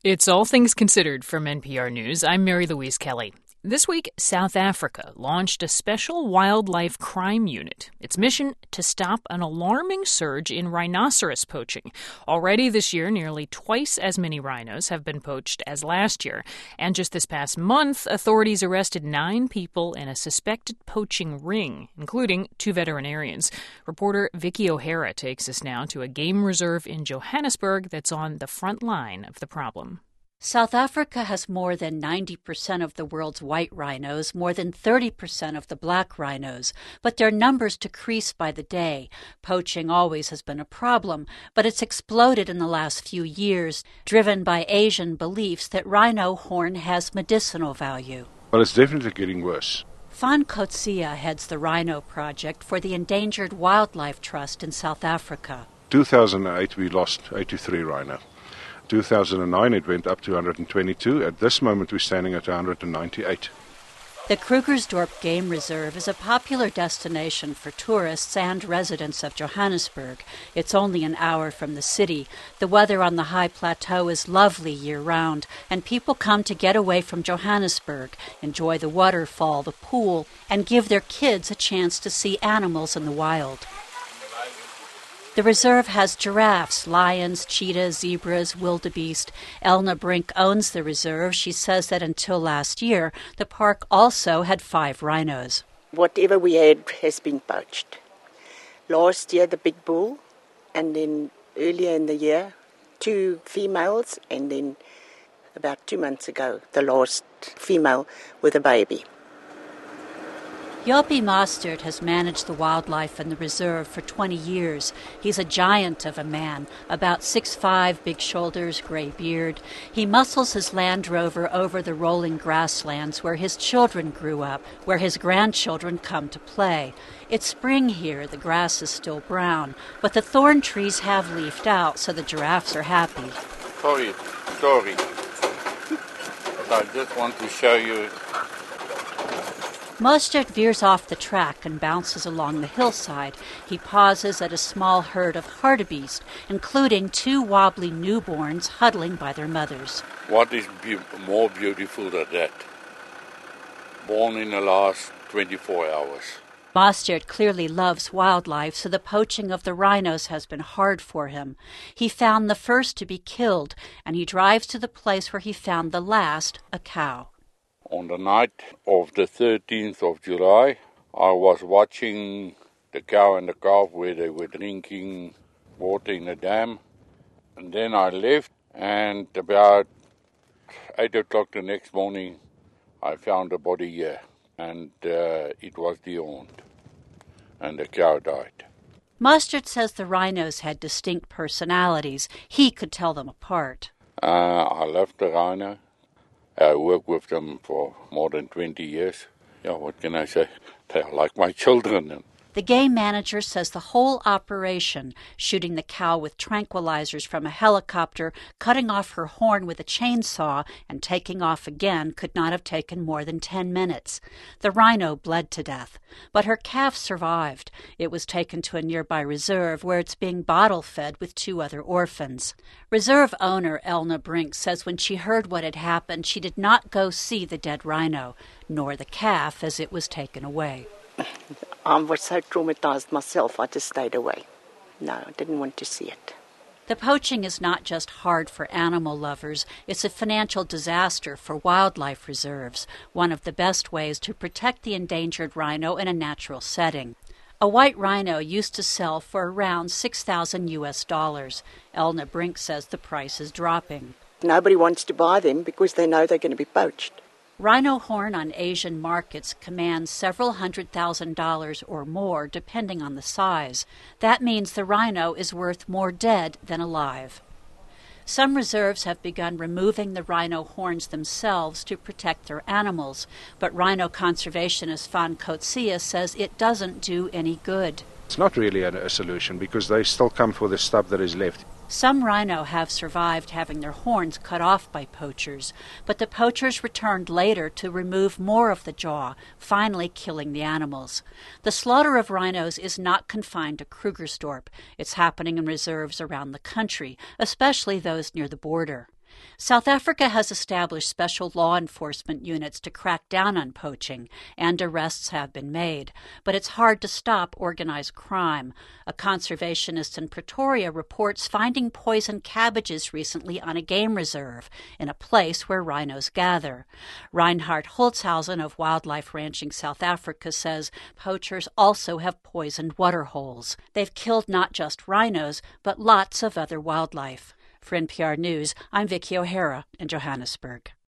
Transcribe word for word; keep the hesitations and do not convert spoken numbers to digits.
It's All Things Considered from N P R News. I'm Mary Louise Kelly. This week, South Africa launched a special wildlife crime unit. Its mission to stop an alarming surge in rhinoceros poaching. Already this year, nearly twice as many rhinos have been poached as last year. And just this past month, authorities arrested nine people in a suspected poaching ring, including two veterinarians. Reporter Vicky O'Hara takes us now to a game reserve in Johannesburg that's on the front line of the problem. South Africa has more than ninety percent of the world's white rhinos, more than thirty percent of the black rhinos, but their numbers decrease by the day. Poaching always has been a problem, but it's exploded in the last few years, driven by Asian beliefs that rhino horn has medicinal value. Well, it's definitely getting worse. Van Coetzee heads the Rhino Project for the Endangered Wildlife Trust in South Africa. two thousand eight, we lost eighty-three rhino. two thousand nine, it went up to one hundred twenty-two. At this moment, we're standing at one hundred ninety-eight. The Krugersdorp Game Reserve is a popular destination for tourists and residents of Johannesburg. It's only an hour from the city. The weather on the high plateau is lovely year-round, and people come to get away from Johannesburg, enjoy the waterfall, the pool, and give their kids a chance to see animals in the wild. The reserve has giraffes, lions, cheetahs, zebras, wildebeest. Elna Brink owns the reserve. She says that until last year, the park also had five rhinos. Whatever we had has been poached. Last year, the big bull, and then earlier in the year, two females, and then about two months ago, the last female with a baby. Joppie Mostert has managed the wildlife in the reserve for twenty years. He's a giant of a man, about six foot five, big shoulders, gray beard. He muscles his Land Rover over the rolling grasslands where his children grew up, where his grandchildren come to play. It's spring here, the grass is still brown, but the thorn trees have leafed out, so the giraffes are happy. Sorry, sorry. I just want to show you. Mostert veers off the track and bounces along the hillside. He pauses at a small herd of hartebeest, including two wobbly newborns huddling by their mothers. What is be- more beautiful than that? Born in the last twenty-four hours. Mostert clearly loves wildlife, so the poaching of the rhinos has been hard for him. He found the first to be killed, and he drives to the place where he found the last, a cow. On the night of the thirteenth of July, I was watching the cow and the calf where they were drinking water in the dam. And then I left, and about eight o'clock the next morning, I found the body here. And uh, it was deowned, and the cow died. Mostert says the rhinos had distinct personalities. He could tell them apart. Uh, I love the rhino. I worked with them for more than twenty years. Yeah, what can I say? They're like my children. The game manager says the whole operation, shooting the cow with tranquilizers from a helicopter, cutting off her horn with a chainsaw, and taking off again, could not have taken more than ten minutes. The rhino bled to death, but her calf survived. It was taken to a nearby reserve where it's being bottle-fed with two other orphans. Reserve owner Elna Brink says when she heard what had happened, she did not go see the dead rhino, nor the calf as it was taken away. I was so traumatized myself, I just stayed away. No, I didn't want to see it. The poaching is not just hard for animal lovers, it's a financial disaster for wildlife reserves, one of the best ways to protect the endangered rhino in a natural setting. A white rhino used to sell for around six thousand U S dollars. Elna Brink says the price is dropping. Nobody wants to buy them because they know they're going to be poached. Rhino horn on Asian markets commands several hundred thousand dollars or more, depending on the size. That means the rhino is worth more dead than alive. Some reserves have begun removing the rhino horns themselves to protect their animals, but rhino conservationist Van Coetzee says it doesn't do any good. It's not really a, a solution because they still come for the stuff that is left. Some rhino have survived having their horns cut off by poachers, but the poachers returned later to remove more of the jaw, finally killing the animals. The slaughter of rhinos is not confined to Krugersdorp. It's happening in reserves around the country, especially those near the border. South Africa has established special law enforcement units to crack down on poaching, and arrests have been made. But it's hard to stop organized crime. A conservationist in Pretoria reports finding poisoned cabbages recently on a game reserve, in a place where rhinos gather. Reinhard Holzhausen of Wildlife Ranching South Africa says poachers also have poisoned water holes. They've killed not just rhinos, but lots of other wildlife. For N P R News, I'm Vicki O'Hara in Johannesburg.